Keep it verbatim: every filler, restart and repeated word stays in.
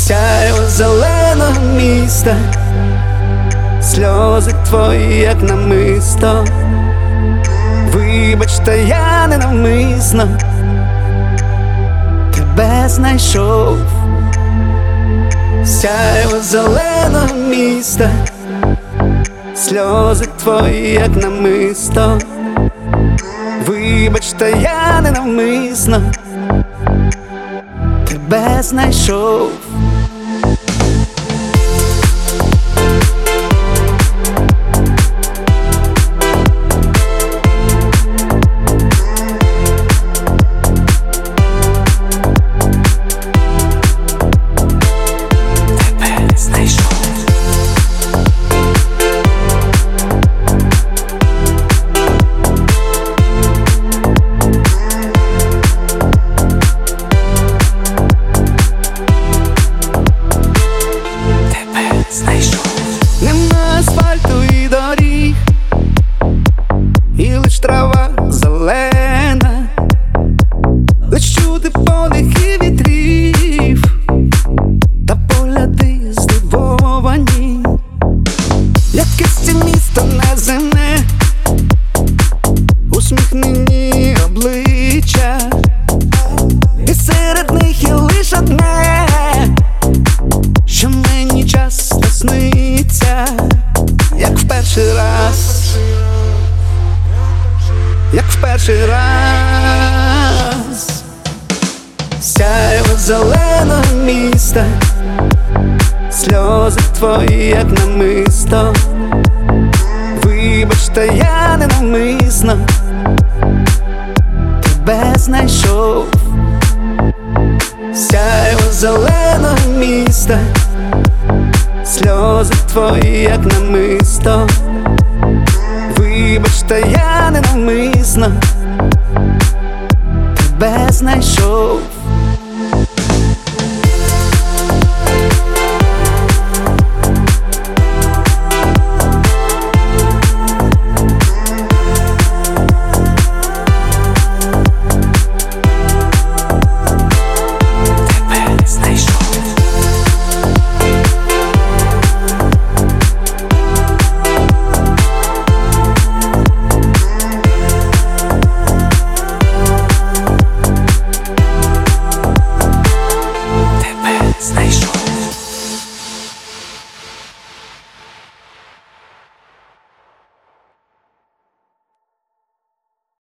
Сяйво зеленого міста, сльози твої, як намисто. Вибачте, я ненавмисно тебе знайшов. Сяйво зеленого міста, сльози твої, як намисто. Вибачте, я ненавмисно тебе знайшов. Нема асфальту і доріг, і лиш трава зелена, лиш чути подих і вітрів, та погляди здивовані. Якесь це місто неземне, усміхнені обличчя, і серед них є лиш одне, що мені часто сниться, як в перший раз, як в перший раз. Сяйво зеленого міста, сльози твої, як намисто. Вибачте, я ненавмисно тебе знайшов. Сяйво зеленого міста, сльози твої, як намисто. Вибачте, я ненавмисно тебе знайшов. Знайшов.